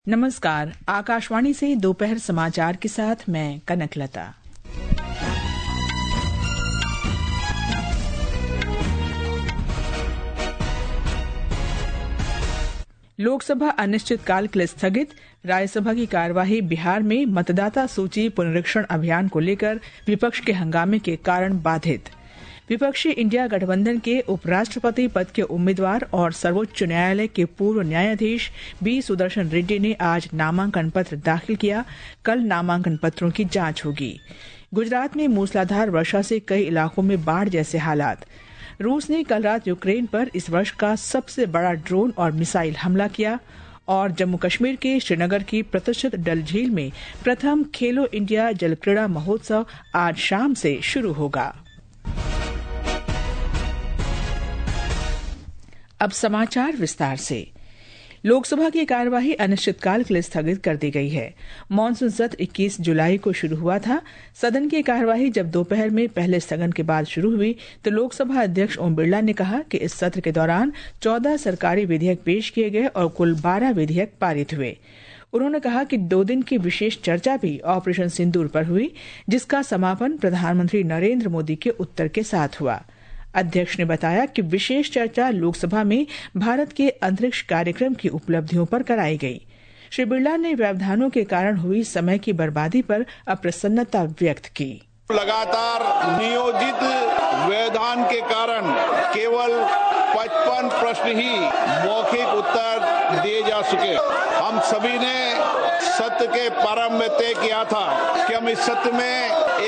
नमस्कार, आकाशवाणी से दोपहर समाचार के साथ मैं कनकलता। लोकसभा अनिश्चितकाल के लिए स्थगित, राज्यसभा की कार्यवाही। बिहार में मतदाता सूची पुनरीक्षण अभियान को लेकर विपक्ष के हंगामे के कारण बाधित। विपक्षी इंडिया गठबंधन के उपराष्ट्रपति पद के उम्मीदवार और सर्वोच्च न्यायालय के पूर्व न्यायाधीश बी सुदर्शन रेड्डी ने आज नामांकन पत्र दाखिल किया। कल नामांकन पत्रों की जांच होगी। गुजरात में मूसलाधार वर्षा से कई इलाकों में बाढ़ जैसे हालात। रूस ने कल रात यूक्रेन पर इस वर्ष का सबसे बड़ा ड्रोन और मिसाइल हमला किया। और जम्मू कश्मीर के श्रीनगर की प्रतिष्ठित डल झील में प्रथम खेलो इंडिया जल क्रीड़ा महोत्सव आज शाम से शुरू होगा। अब समाचार विस्तार से। लोकसभा की कार्यवाही अनिश्चितकाल के लिए स्थगित कर दी गई है। मानसून सत्र 21 जुलाई को शुरू हुआ था। सदन की कार्यवाही जब दोपहर में पहले स्थगन के बाद शुरू हुई तो लोकसभा अध्यक्ष ओम बिरला ने कहा कि इस सत्र के दौरान 14 सरकारी विधेयक पेश किए गए और कुल 12 विधेयक पारित हुए। उन्होंने कहा कि 2 दिन की विशेष चर्चा भी ऑपरेशन सिंदूर पर हुई, जिसका समापन प्रधानमंत्री नरेंद्र मोदी के उत्तर के साथ हुआ। अध्यक्ष ने बताया कि विशेष चर्चा लोकसभा में भारत के अंतरिक्ष कार्यक्रम की उपलब्धियों पर कराई गई। श्री बिरला ने व्यवधानों के कारण हुई समय की बर्बादी पर अप्रसन्नता व्यक्त की। लगातार नियोजित व्यवधान के कारण केवल 55 प्रश्न ही मौखिक उत्तर दिए जा सके। हम सभी ने सत्र के प्रारंभ में तय किया था कि हम इस सत्र में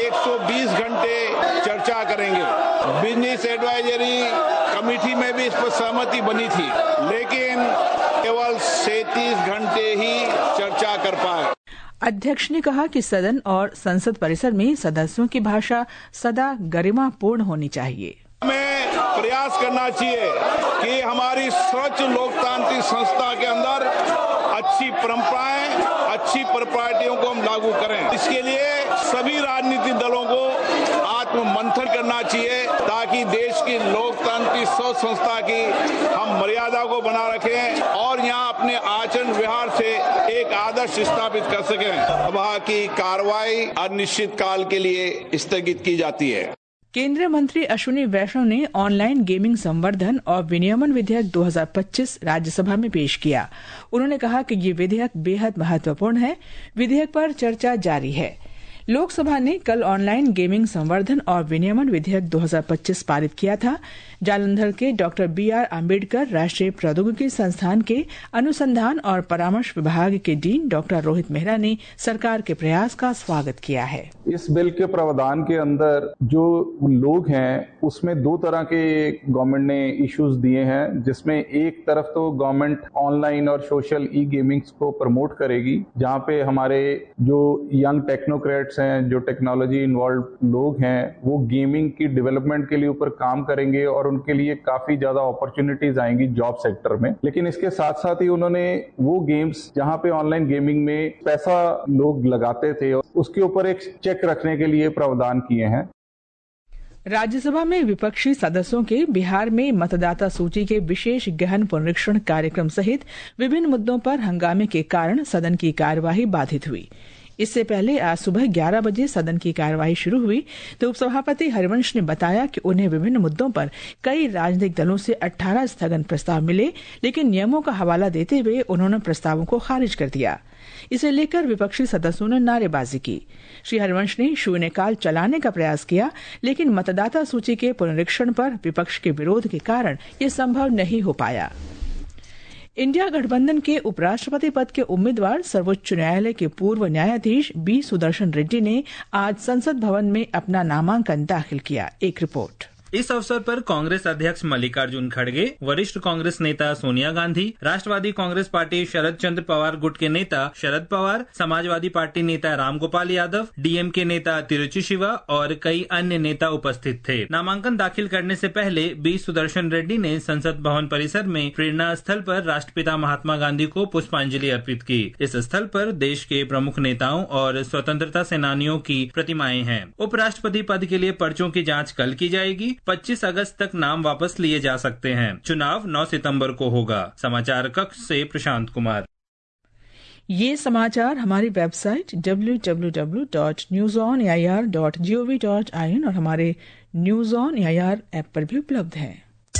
120 घंटे चर्चा करेंगे। बिजनेस एडवाइजरी कमेटी में भी इस पर सहमति बनी थी, लेकिन केवल 37 घंटे ही चर्चा कर पाए। अध्यक्ष ने कहा कि सदन और संसद परिसर में सदस्यों की भाषा सदा गरिमापूर्ण होनी चाहिए। हमें प्रयास करना चाहिए कि हमारी स्वच्छ लोकतांत्रिक संस्था के अंदर अच्छी परंपराएं, अच्छी प्रॉपर्टियों को हम लागू करें। इसके लिए सभी राजनीतिक दलों को आत्म मंथन करना चाहिए ताकि देश की लोकतांत्रिक स्वच्छ संस्था की हम मर्यादा को बना रखें और यहाँ अपने आचरण व्यवहार से एक आदर्श स्थापित कर सकें। सभा की कार्रवाई अनिश्चितकाल के लिए स्थगित की जाती है। केंद्रीय मंत्री अश्विनी वैष्णव ने ऑनलाइन गेमिंग संवर्धन और विनियमन विधेयक 2025 राज्यसभा में पेश किया। उन्होंने कहा कि ये विधेयक बेहद महत्वपूर्ण है। विधेयक पर चर्चा जारी है। लोकसभा ने कल ऑनलाइन गेमिंग संवर्धन और विनियमन विधेयक 2025 पारित किया था। जालंधर के डॉक्टर BR अम्बेडकर राष्ट्रीय प्रौद्योगिकी संस्थान के अनुसंधान और परामर्श विभाग के डीन डॉक्टर रोहित मेहरा ने सरकार के प्रयास का स्वागत किया है। इस बिल के प्रावधान के अंदर जो लोग हैं उसमें 2 तरह के गवर्नमेंट ने इश्यूज दिए हैं, जिसमें एक तरफ तो गवर्नमेंट ऑनलाइन और सोशल ई गेमिंग्स को प्रमोट करेगी, जहां पे हमारे जो यंग टेक्नोक्रेट्स हैं, जो टेक्नोलॉजी इन्वॉल्व लोग हैं, वो गेमिंग की डेवलपमेंट के लिए ऊपर काम करेंगे और उनके लिए काफी ज्यादा अपॉर्चुनिटीज आएंगी जॉब सेक्टर में। लेकिन इसके साथ साथ ही उन्होंने वो गेम्स जहां पे ऑनलाइन गेमिंग में पैसा लोग लगाते थे उसके ऊपर एक चेक रखने के लिए प्रावधान किए हैं। राज्यसभा में विपक्षी सदस्यों के बिहार में मतदाता सूची के विशेष गहन पुनरीक्षण कार्यक्रम सहित विभिन्न मुद्दों पर हंगामे के कारण सदन की कार्यवाही बाधित हुई। इससे पहले आज सुबह 11 बजे सदन की कार्यवाही शुरू हुई तो उपसभापति हरिवंश ने बताया कि उन्हें विभिन्न मुद्दों पर कई राजनीतिक दलों से 18 स्थगन प्रस्ताव मिले, लेकिन नियमों का हवाला देते हुए उन्होंने प्रस्तावों को खारिज कर दिया। इसे लेकर विपक्षी सदस्यों ने नारेबाजी की। श्री हरिवंश ने शून्यकाल चलाने का प्रयास किया, लेकिन मतदाता सूची के पुनरीक्षण पर विपक्ष के विरोध के कारण ये संभव नहीं हो पाया। इंडिया गठबंधन के उपराष्ट्रपति पद के उम्मीदवार सर्वोच्च न्यायालय के पूर्व न्यायाधीश बी सुदर्शन रेड्डी ने आज संसद भवन में अपना नामांकन दाखिल किया। एक रिपोर्ट। इस अवसर पर कांग्रेस अध्यक्ष मल्लिकार्जुन खड़गे, वरिष्ठ कांग्रेस नेता सोनिया गांधी, राष्ट्रवादी कांग्रेस पार्टी शरद चंद्र पवार गुट के नेता शरद पवार, समाजवादी पार्टी नेता रामगोपाल यादव, डीएमके नेता तिरुचि शिवा और कई अन्य नेता उपस्थित थे। नामांकन दाखिल करने से पहले बी सुदर्शन रेड्डी ने संसद भवन परिसर में प्रेरणा स्थल पर राष्ट्रपिता महात्मा गांधी को पुष्पांजलि अर्पित की। इस स्थल पर देश के प्रमुख नेताओं और स्वतंत्रता सेनानियों की प्रतिमाएं हैं। उपराष्ट्रपति पद के लिए पर्चों की जाँच कल की जाएगी। 25 अगस्त तक नाम वापस लिए जा सकते हैं। चुनाव 9 सितंबर को होगा। समाचार कक्ष से प्रशांत कुमार। ये समाचार हमारी वेबसाइट www.newsonair.gov.in और हमारे न्यूज ऑन एआईआर ऐप पर भी उपलब्ध हैं।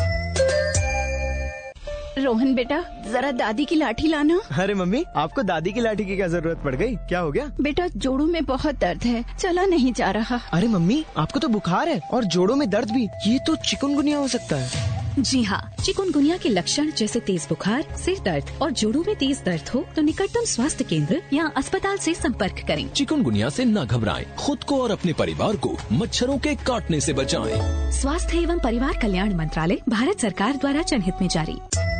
रोहन बेटा, जरा दादी की लाठी लाना। अरे मम्मी, आपको दादी की लाठी की क्या जरूरत पड़ गई? क्या हो गया? बेटा, जोड़ों में बहुत दर्द है, चला नहीं जा रहा। अरे मम्मी, आपको तो बुखार है और जोड़ों में दर्द भी, ये तो चिकनगुनिया हो सकता है। जी हाँ, चिकनगुनिया के लक्षण जैसे तेज बुखार, सिर दर्द और जोड़ों में तेज दर्द हो तो निकटतम स्वास्थ्य केंद्र या अस्पताल से संपर्क करें। चिकनगुनिया से न घबराएं, खुद को और अपने परिवार को मच्छरों के काटने से बचाएं। स्वास्थ्य एवं परिवार कल्याण मंत्रालय, भारत सरकार द्वारा जनहित में जारी।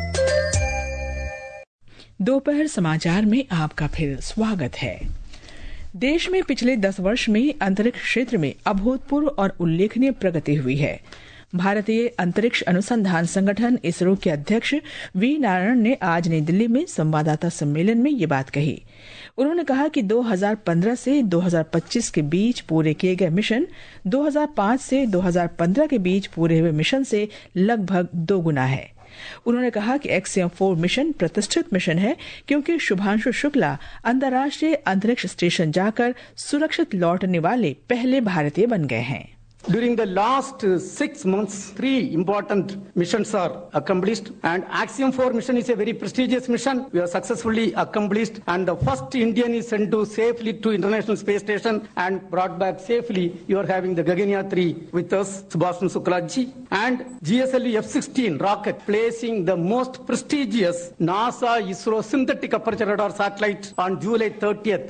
दोपहर समाचार में आपका फिर स्वागत है। देश में पिछले 10 वर्ष में अंतरिक्ष क्षेत्र में अभूतपूर्व और उल्लेखनीय प्रगति हुई है। भारतीय अंतरिक्ष अनुसंधान संगठन इसरो के अध्यक्ष वी नारायण ने आज नई दिल्ली में संवाददाता सम्मेलन में ये बात कही। उन्होंने कहा कि 2015 से 2025 के बीच पूरे किए गए मिशन 2005 से 2015 के बीच पूरे हुए मिशन से लगभग 2 गुना है। उन्होंने कहा कि एक्सियम 4 मिशन प्रतिष्ठित मिशन है क्योंकि शुभांशु शुक्ला अंतर्राष्ट्रीय अंतरिक्ष स्टेशन जाकर सुरक्षित लौटने वाले पहले भारतीय बन गए हैं। During the last 6 months, 3 important missions are accomplished, and Axiom 4 mission is a very prestigious mission. We have successfully accomplished, and the first Indian is sent to safely to International Space Station and brought back safely. You are having the Gaganyaan 3 with us, Subhashan Suklaji, and GSLV F-16 rocket placing the most prestigious NASA ISRO synthetic aperture radar satellite on July 30th.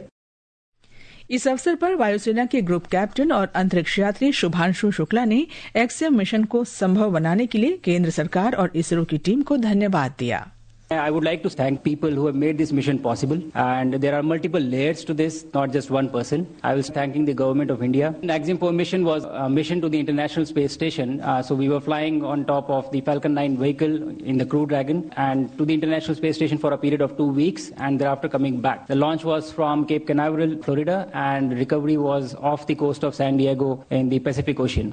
इस अवसर पर वायुसेना के group captain और अंतरिक्ष यात्री शुभांशु शुक्ला ने axiom mission को संभव बनाने के लिए केंद्र सरकार और इसरो की टीम को धन्यवाद दिया। I would like to thank people who have made this mission possible, and there are multiple layers to this, not just one person. I was thanking the government of India. The Axiom 4 mission was a mission to the International Space Station, so we were flying on top of the Falcon 9 vehicle in the Crew Dragon and to the International Space Station for a period of 2 weeks, and thereafter coming back. The launch was from Cape Canaveral, Florida, and recovery was off the coast of San Diego in the Pacific Ocean.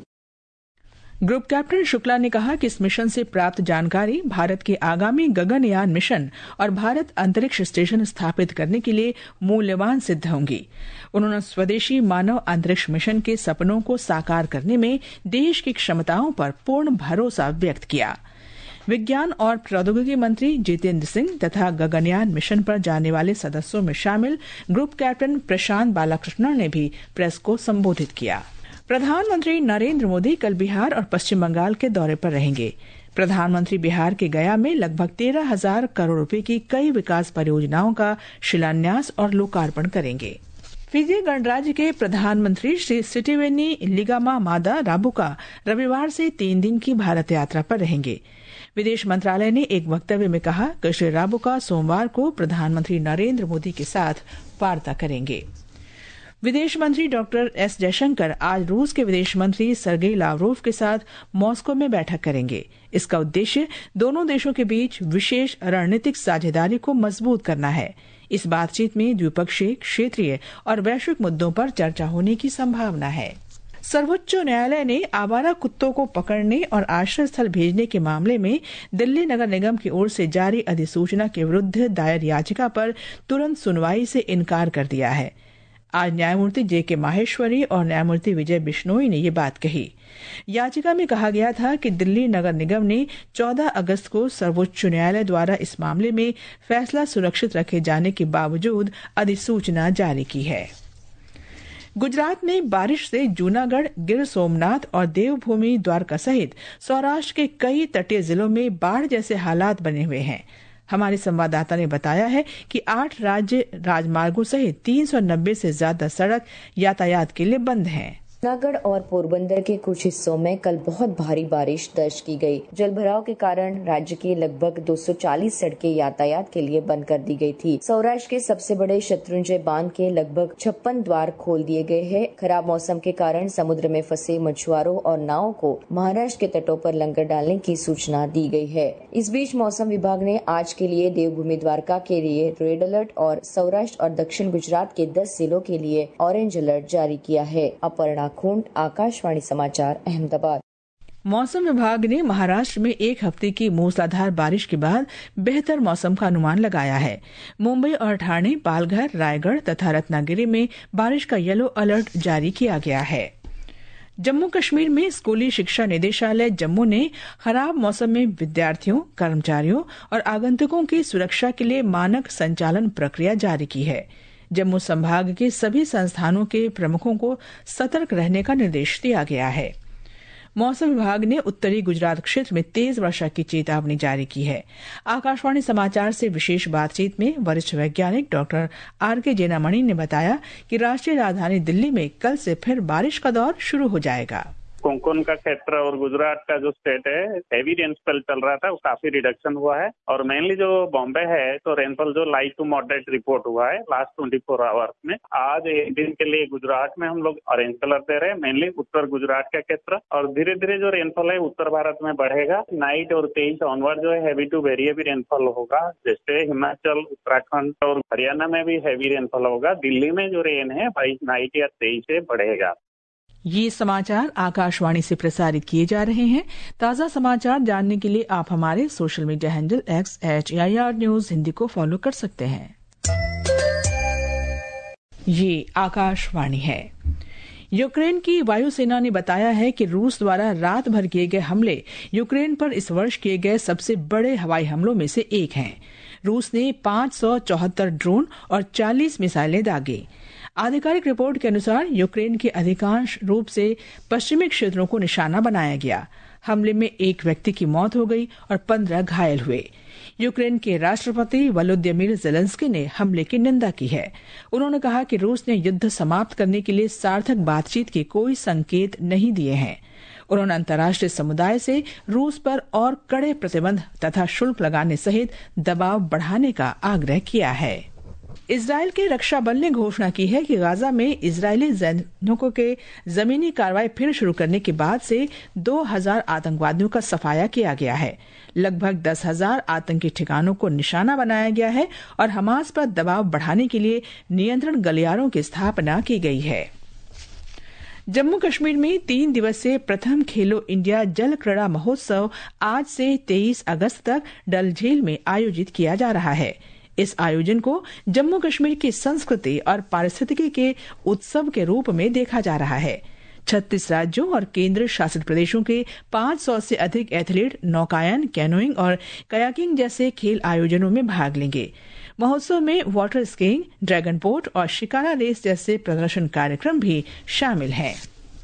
Group captain Shukla ने कहा कि इस mission से प्राप्त जानकारी भारत के आगामी Gaganyaan mission और भारत अंतरिक्ष स्टेशन स्थापित करने के लिए मूल्यवान सिद्ध होंगी। उन्होंने स्वदेशी मानव अंतरिक्ष मिशन के सपनों को साकार करने में देश की क्षमताओं पर पूर्ण भरोसा व्यक्त किया। विज्ञान और प्रौद्योगिकी मंत्री जितेंद्र सिंह तथा गगनयान मिशन पर जाने वाले सदस्यों में शामिल ग्रुप कैप्टन प्रशांत बालाकृष्णन ने भी प्रेस को संबोधित किया। प्रधानमंत्री नरेंद्र मोदी कल बिहार और पश्चिम बंगाल के दौरे पर रहेंगे। प्रधानमंत्री बिहार के गया में लगभग 13,000 करोड़ रुपए की कई विकास परियोजनाओं का शिलान्यास और लोकार्पण करेंगे। फिजी गणराज्य के प्रधानमंत्री श्री सिटिवेनी लिगामा मादा राबुका रविवार से 3 दिन की भारत यात्रा पर रहेंगे। विदेश मंत्रालय ने एक वक्तव्य में कहा कि श्री राबुका सोमवार को प्रधानमंत्री नरेंद्र मोदी के साथ वार्ता करेंगे। विदेश मंत्री डॉक्टर एस जयशंकर आज रूस के विदेश मंत्री सर्गेई लावरोव के साथ मॉस्को में बैठक करेंगे। इसका उद्देश्य दोनों देशों के बीच विशेष रणनीतिक साझेदारी को मजबूत करना है। इस बातचीत में द्विपक्षीय, क्षेत्रीय और वैश्विक मुद्दों पर चर्चा होने की संभावना है। सर्वोच्च न्यायालय ने आवारा कुत्तों को पकड़ने और आश्रय स्थल भेजने के मामले में दिल्ली नगर निगम की ओर से जारी अधिसूचना के विरुद्ध दायर याचिका पर तुरंत सुनवाई से इनकार कर दिया है। आज न्यायमूर्ति जे.के. माहेश्वरी और न्यायमूर्ति विजय बिश्नोई ने ये बात कही। याचिका में कहा गया था कि दिल्ली नगर निगम ने 14 अगस्त को सर्वोच्च न्यायालय द्वारा इस मामले में फैसला सुरक्षित रखे जाने के बावजूद अधिसूचना जारी की है। गुजरात में बारिश से जूनागढ़, गिर सोमनाथ और देवभूमि द्वारका सहित सौराष्ट्र के कई तटीय जिलों में बाढ़ जैसे हालात बने हुए हैं। हमारे संवाददाता ने बताया है कि 8 राज्य राजमार्गों सहित 390 से ज्यादा सड़क यातायात के लिए बंद हैं। जूनागढ़ और पोरबंदर के कुछ हिस्सों में कल बहुत भारी बारिश दर्ज की गई। जलभराव के कारण राज्य की लगभग 240 सड़कें यातायात के लिए बंद कर दी गई थी। सौराष्ट्र के सबसे बड़े शत्रुंजय बांध के लगभग 56 द्वार खोल दिए गए हैं। खराब मौसम के कारण समुद्र में फंसे मछुआरों और नावों को महाराष्ट्र के तटों पर लंगर डालने की सूचना दी गई है। इस बीच मौसम विभाग ने आज के लिए देवभूमि द्वारका के लिए रेड अलर्ट और सौराष्ट्र और दक्षिण गुजरात के 10 जिलों के लिए ऑरेंज अलर्ट जारी किया है। अपर्णा खूंट, आकाशवाणी समाचार, अहमदाबाद। मौसम विभाग ने महाराष्ट्र में एक हफ्ते की मूसलाधार बारिश के बाद बेहतर मौसम का अनुमान लगाया है। मुंबई और ठाणे, पालघर, रायगढ़ तथा रत्नागिरी में बारिश का येलो अलर्ट जारी किया गया है। जम्मू कश्मीर में स्कूली शिक्षा निदेशालय जम्मू ने खराब मौसम में विद्यार्थियों, कर्मचारियों और आगंतुकों की सुरक्षा के लिए मानक संचालन प्रक्रिया जारी की है। जम्मू संभाग के सभी संस्थानों के प्रमुखों को सतर्क रहने का निर्देश दिया गया है। मौसम विभाग ने उत्तरी गुजरात क्षेत्र में तेज वर्षा की चेतावनी जारी की है। आकाशवाणी समाचार से विशेष बातचीत में वरिष्ठ वैज्ञानिक डॉक्टर आर.के. जेनामणि ने बताया कि राष्ट्रीय राजधानी दिल्ली में कल से फिर बारिश का दौर शुरू हो जाएगा। कोंकण का क्षेत्र और गुजरात का जो स्टेट है हेवी रेनफॉल चल रहा था, वो काफी रिडक्शन हुआ है और मेनली जो बॉम्बे है तो रेनफॉल जो लाइट टू मॉडरेट रिपोर्ट हुआ है लास्ट 24 आवर्स में। आज एक दिन के लिए गुजरात में हम लोग ऑरेंज कलर दे रहे हैं, मेनली उत्तर गुजरात का क्षेत्र, और धीरे धीरे जो रेनफॉल है उत्तर भारत में बढ़ेगा। नाइट और 23 ऑनवर्ड जो है heavy to very heavy rainfall होगा, जैसे हिमाचल, उत्तराखंड और हरियाणा में भी हैवी रेनफॉल होगा। दिल्ली में जो रेन है 22 नाइट या 23 से बढ़ेगा। ये समाचार आकाशवाणी से प्रसारित किए जा रहे हैं। ताज़ा समाचार जानने के लिए आप हमारे social media handle @AIR news Hindi को फॉलो कर सकते हैं। ये आकाशवाणी है। यूक्रेन की वायुसेना ने बताया है कि रूस द्वारा रात भर किए गए हमले यूक्रेन पर इस वर्ष किए गए सबसे बड़े हवाई हमलों में से एक हैं। रूस ने 574 ड्रोन और 40 मिसाइलें दागे। आधिकारिक रिपोर्ट के अनुसार यूक्रेन के अधिकांश रूप से पश्चिमी क्षेत्रों को निशाना बनाया गया। हमले में एक व्यक्ति की मौत हो गई और 15 घायल हुए। यूक्रेन के राष्ट्रपति वोलोदिमीर ज़ेलेंस्की ने हमले की निंदा की है। उन्होंने कहा कि रूस ने युद्ध समाप्त करने के लिए सार्थक बातचीत के कोई संकेत नहीं दिए हैं। उन्होंने अंतर्राष्ट्रीय समुदाय से रूस पर और कड़े प्रतिबंध तथा शुल्क लगाने सहित दबाव बढ़ाने का आग्रह किया है। इजरायल के रक्षा बल ने घोषणा की है कि गाजा में इजरायली सैनिकों के जमीनी कार्रवाई फिर शुरू करने के बाद से 2000 आतंकवादियों का सफाया किया गया है। लगभग 10,000 आतंकी ठिकानों को निशाना बनाया गया है और हमास पर दबाव बढ़ाने के लिए नियंत्रण गलियारों की स्थापना की गई है। जम्मू कश्मीर में 3 दिवसीय प्रथम खेलो इंडिया जल क्रीड़ा महोत्सव आज से 23 अगस्त तक डल झील में आयोजित किया जा रहा है। इस आयोजन को जम्मू कश्मीर की संस्कृति और पारिस्थितिकी के उत्सव के रूप में देखा जा रहा है। 36 राज्यों और केंद्र शासित प्रदेशों के 500 से अधिक एथलीट नौकायन, कैनोइंग और कयाकिंग जैसे खेल आयोजनों में भाग लेंगे। महोत्सव में वाटर स्कीइंग, ड्रैगन बोट और शिकारा रेस जैसे प्रदर्शन कार्यक्रम भी शामिल हैं।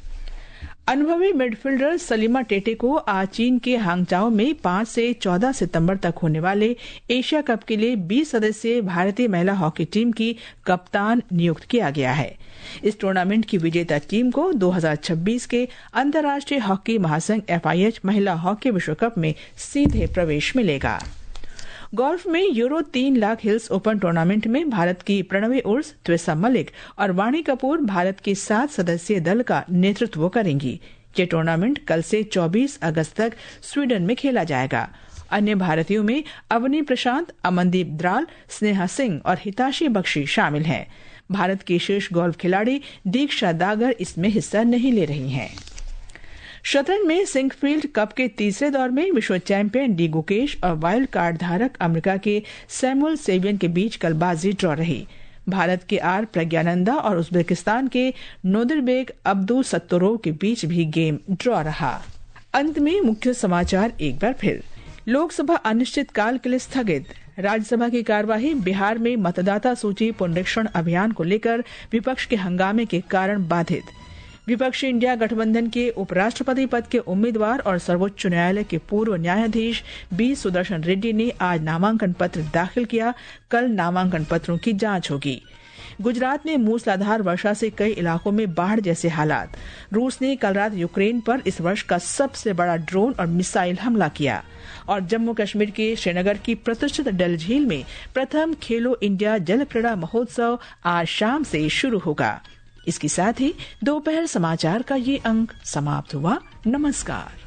अनुभवी मिडफील्डर सलीमा टेटे को आज चीन के हांगचाओ में 5 से 14 सितंबर तक होने वाले एशिया कप के लिए 20 सदस्यीय भारतीय महिला हॉकी टीम की कप्तान नियुक्त किया गया है। इस टूर्नामेंट की विजेता टीम को 2026 के अंतर्राष्ट्रीय हॉकी महासंघ FIH महिला हॉकी विश्व कप में सीधे प्रवेश मिलेगा। गोल्फ में euro 3 lakh hills open tournament में भारत की प्रणवी उर्स, त्विसा मलिक और वाणी कपूर भारत के 7 सदस्यीय दल का नेतृत्व करेंगी। ये टूर्नामेंट कल से 24 अगस्त तक स्वीडन में खेला जाएगा। अन्य भारतीयों में अवनी प्रशांत, अमनदीप द्राल, स्नेहा सिंह और हिताशी बख्शी शामिल हैं। भारत की शीर्ष गोल्फ खिलाड़ी दीक्षा दागर इसमें हिस्सा नहीं ले रही हैं। शतरंज में सिंकफील्ड कप के तीसरे दौर में विश्व चैंपियन डी गुकेश और वाइल्ड कार्ड धारक अमेरिका के सैमुअल सेवियन के बीच कल बाजी ड्रॉ रही। भारत के आर प्रज्ञानंदा और उज्बेकिस्तान के नोदिरबेग अब्दुल सत्तोरोव के बीच भी गेम ड्रॉ रहा। अंत में मुख्य समाचार एक बार फिर। लोकसभा अनिश्चितकाल के लिए स्थगित। राज्यसभा की कार्यवाही बिहार में मतदाता सूची पुनरीक्षण अभियान को लेकर विपक्ष के हंगामे के कारण बाधित। विपक्षी इंडिया गठबंधन के उपराष्ट्रपति पद के उम्मीदवार और सर्वोच्च न्यायालय के पूर्व न्यायाधीश बी सुदर्शन रेड्डी ने आज नामांकन पत्र दाखिल किया। कल नामांकन पत्रों की जांच होगी। गुजरात में मूसलाधार वर्षा से कई इलाकों में बाढ़ जैसे हालात। रूस ने कल रात यूक्रेन पर इस वर्ष का सबसे बड़ा ड्रोन और मिसाइल हमला किया। और जम्मू कश्मीर के श्रीनगर की प्रतिष्ठित डल झील में प्रथम खेलो इंडिया जल क्रीड़ा महोत्सव आज शाम से शुरू होगा। इसके साथ ही दोपहर समाचार का ये अंक समाप्त हुआ। नमस्कार।